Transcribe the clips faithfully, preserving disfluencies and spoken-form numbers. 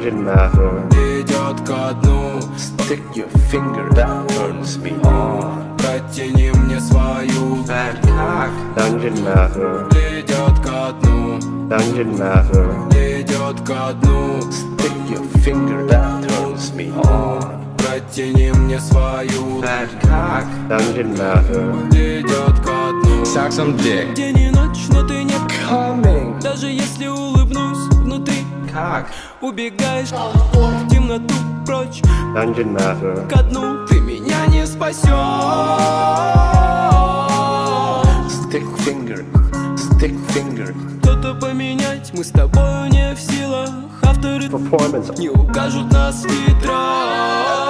Dungeon Master идет ко дну. Stick your finger, that turns me on. Протяни мне свою Bad cock. Dungeon Master идет ко дну. Dungeon Master Идет ко дну. Stick your finger, that turns me on. Протяни мне свою Bad cock. Dungeon Master идет ко дну. Suck some dick. День и ночь, но ты не coming. Даже если улыбнусь внутри, Cock. убегаешь в темноту прочь. Dungeon Master Ко дну ты меня не спасешь. Stick finger, stick finger. Что-то поменять мы с тобою не в силах. Авторы Performance. не укажут нас ветра.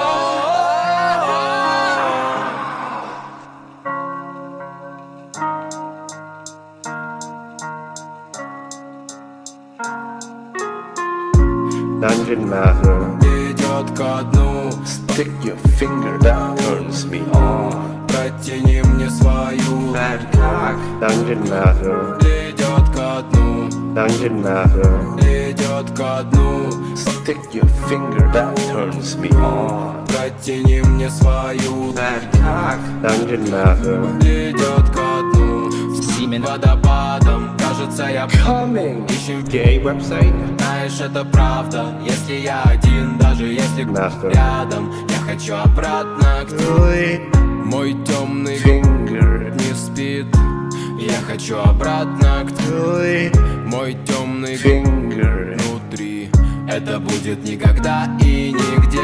Dungeon Master Идет ко дну. Stick your finger, that turns me on. Протяни мне свою Bad cock. Dungeon Master идет ко дну. Dungeon Master Идет ко дну. Stick your finger, that turns me on. Протяни мне свою Bad cock. Dungeon Master идет ко дну. Semen. Водопадом, кажется, я coming. ищем. Gay website. Знаешь, это правда. Если я один, даже если Master. рядом, я хочу обратно к тебе. Mой темный Finger. не спит. Я хочу обратно к тебе. Мой темный Finger. внутри. Это будет никогда и нигде.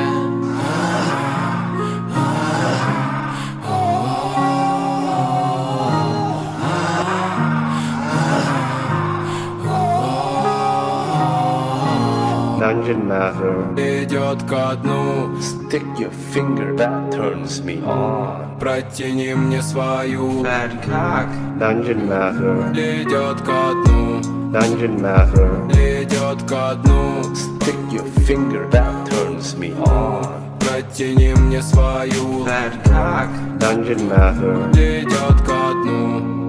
Dungeon Master Идет ко дну. Stick your finger, that turns me on. Протяни мне свою Bad cock. Dungeon Master идет ко дну. Dungeon Master Идет ко дну. Stick your finger, that turns me on. Протяни мне свою Bad cock. Dungeon Master идет ко дну.